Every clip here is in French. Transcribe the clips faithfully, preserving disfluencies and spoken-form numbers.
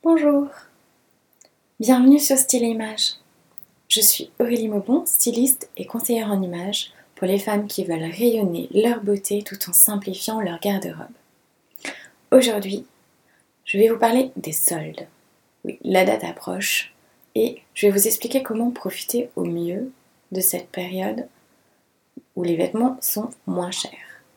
Bonjour, bienvenue sur Style et Images. Je suis Aurélie Maubon, styliste et conseillère en images pour les femmes qui veulent rayonner leur beauté tout en simplifiant leur garde-robe. Aujourd'hui, je vais vous parler des soldes. Oui, la date approche et je vais vous expliquer comment profiter au mieux de cette période où les vêtements sont moins chers.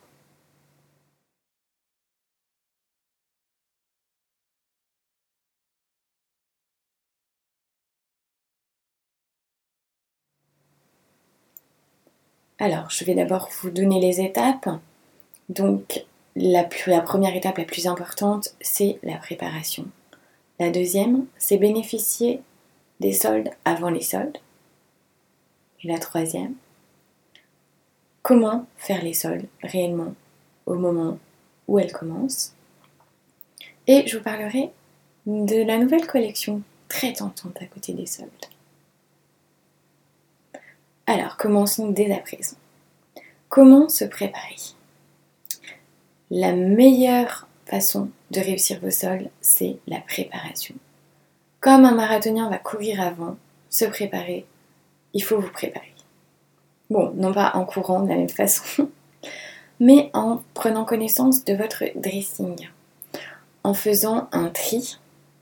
Alors, je vais d'abord vous donner les étapes. Donc, la, plus, la première étape la plus importante, c'est la préparation. La deuxième, c'est bénéficier des soldes avant les soldes. Et la troisième, comment faire les soldes réellement au moment où elles commencent. Et je vous parlerai de la nouvelle collection très tentante à côté des soldes. Alors, commençons dès à présent. Comment se préparer ? La meilleure façon de réussir vos soldes, c'est la préparation. Comme un marathonien va courir avant, se préparer, il faut vous préparer. Bon, non pas en courant de la même façon, mais en prenant connaissance de votre dressing, en faisant un tri.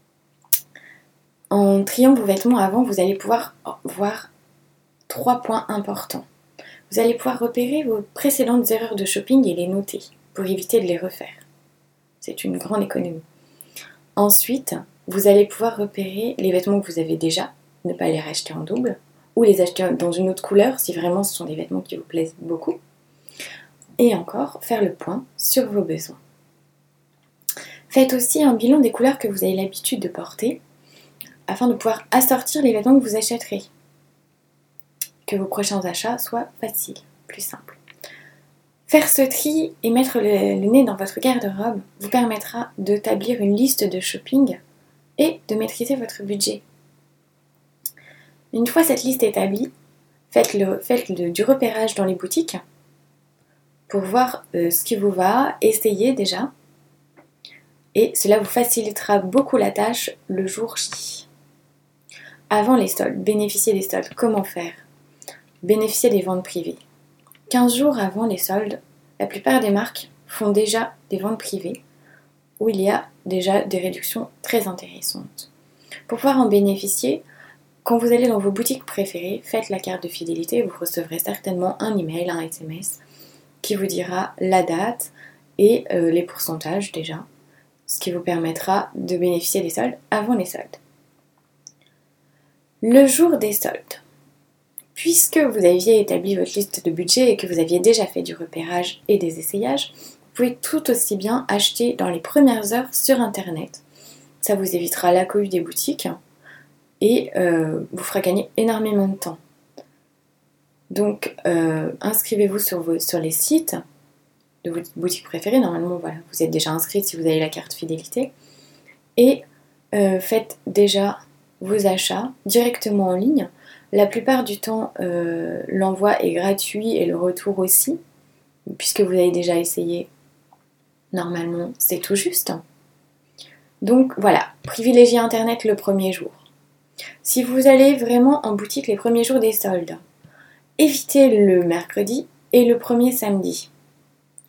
En triant vos vêtements avant, vous allez pouvoir voir trois points importants. Vous allez pouvoir repérer vos précédentes erreurs de shopping et les noter pour éviter de les refaire. C'est une grande économie. Ensuite, vous allez pouvoir repérer les vêtements que vous avez déjà, ne pas les racheter en double, ou les acheter dans une autre couleur si vraiment ce sont des vêtements qui vous plaisent beaucoup. Et encore, faire le point sur vos besoins. Faites aussi un bilan des couleurs que vous avez l'habitude de porter afin de pouvoir assortir les vêtements que vous achèterez. Que vos prochains achats soient faciles, plus simples. Faire ce tri et mettre le, le nez dans votre garde-robe vous permettra d'établir une liste de shopping et de maîtriser votre budget. Une fois cette liste établie, faites, le, faites le, du repérage dans les boutiques pour voir euh, ce qui vous va, essayez déjà. Et cela vous facilitera beaucoup la tâche le jour J. Avant les soldes, bénéficiez des soldes. Comment faire ? Bénéficiez des ventes privées. quinze jours avant les soldes, la plupart des marques font déjà des ventes privées où il y a déjà des réductions très intéressantes. Pour pouvoir en bénéficier, quand vous allez dans vos boutiques préférées, faites la carte de fidélité et vous recevrez certainement un email, un S M S qui vous dira la date et euh, les pourcentages déjà, ce qui vous permettra de bénéficier des soldes avant les soldes. Le jour des soldes. Puisque vous aviez établi votre liste de budget et que vous aviez déjà fait du repérage et des essayages, vous pouvez tout aussi bien acheter dans les premières heures sur internet. Ça vous évitera la cohue des boutiques et euh, vous fera gagner énormément de temps. Donc euh, inscrivez-vous sur, vos, sur les sites de votre boutique préférée. Normalement, voilà, vous êtes déjà inscrit si vous avez la carte fidélité. Et euh, faites déjà vos achats directement en ligne. La plupart du temps, euh, l'envoi est gratuit et le retour aussi, puisque vous avez déjà essayé. Normalement, c'est tout juste. Donc voilà, privilégiez Internet le premier jour. Si vous allez vraiment en boutique les premiers jours des soldes, évitez le mercredi et le premier samedi. Pourquoi ?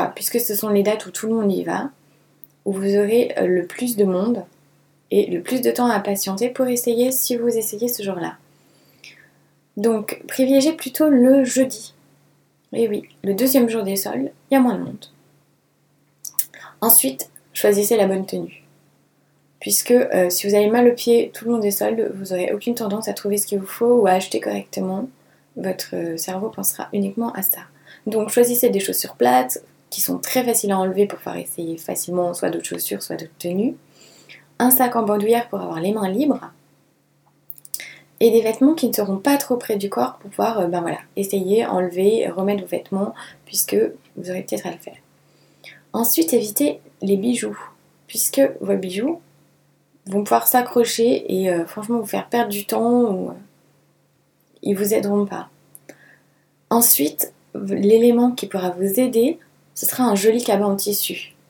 Puisque ce sont les dates où tout le monde y va, où vous aurez le plus de monde et le plus de temps à patienter pour essayer si vous essayez ce jour-là. Donc, privilégiez plutôt le jeudi. Et oui, le deuxième jour des soldes, il y a moins de monde. Ensuite, choisissez la bonne tenue. Puisque euh, si vous avez mal au pied tout le long des soldes, vous n'aurez aucune tendance à trouver ce qu'il vous faut ou à acheter correctement. Votre cerveau pensera uniquement à ça. Donc, choisissez des chaussures plates qui sont très faciles à enlever pour pouvoir essayer facilement soit d'autres chaussures, soit d'autres tenues. Un sac en bandoulière pour avoir les mains libres. Et des vêtements qui ne seront pas trop près du corps pour pouvoir euh, ben voilà, essayer, enlever, remettre vos vêtements puisque vous aurez peut-être à le faire. Ensuite, évitez les bijoux puisque vos bijoux vont pouvoir s'accrocher et euh, franchement vous faire perdre du temps ou euh, ils vous aideront pas. Ensuite, l'élément qui pourra vous aider, ce sera un joli cabas en tissu.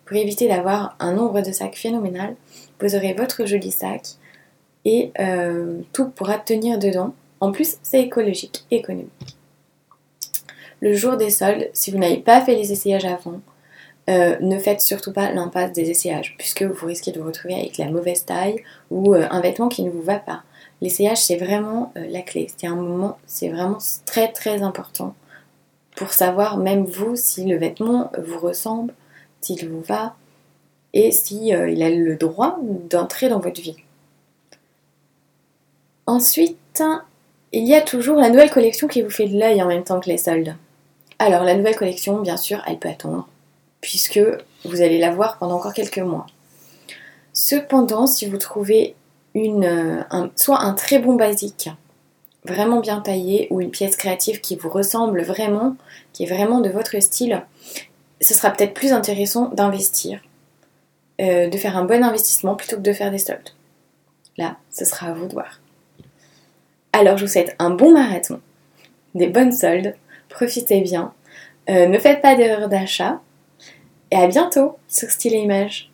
pour éviter d'avoir un nombre de sacs phénoménal. Vous aurez votre joli sac et euh, tout pourra tenir dedans. En plus, c'est écologique et économique. Le jour des soldes, si vous n'avez pas fait les essayages avant, euh, ne faites surtout pas l'impasse des essayages, puisque vous risquez de vous retrouver avec la mauvaise taille ou euh, un vêtement qui ne vous va pas. L'essayage, c'est vraiment euh, la clé. C'est un moment, c'est vraiment très très important pour savoir, même vous, si le vêtement vous ressemble, s'il vous va, et si euh, il a le droit d'entrer dans votre vie. Ensuite, il y a toujours la nouvelle collection qui vous fait de l'œil en même temps que les soldes. Alors, la nouvelle collection, bien sûr, elle peut attendre, puisque vous allez la voir pendant encore quelques mois. Cependant, si vous trouvez une, un, soit un très bon basique, vraiment bien taillé, ou une pièce créative qui vous ressemble vraiment, qui est vraiment de votre style, ce sera peut-être plus intéressant d'investir, euh, de faire un bon investissement plutôt que de faire des soldes. Là, ce sera à vous de voir. Alors, je vous souhaite un bon marathon, des bonnes soldes, profitez bien, euh, ne faites pas d'erreur d'achat, et à bientôt sur Style et Images.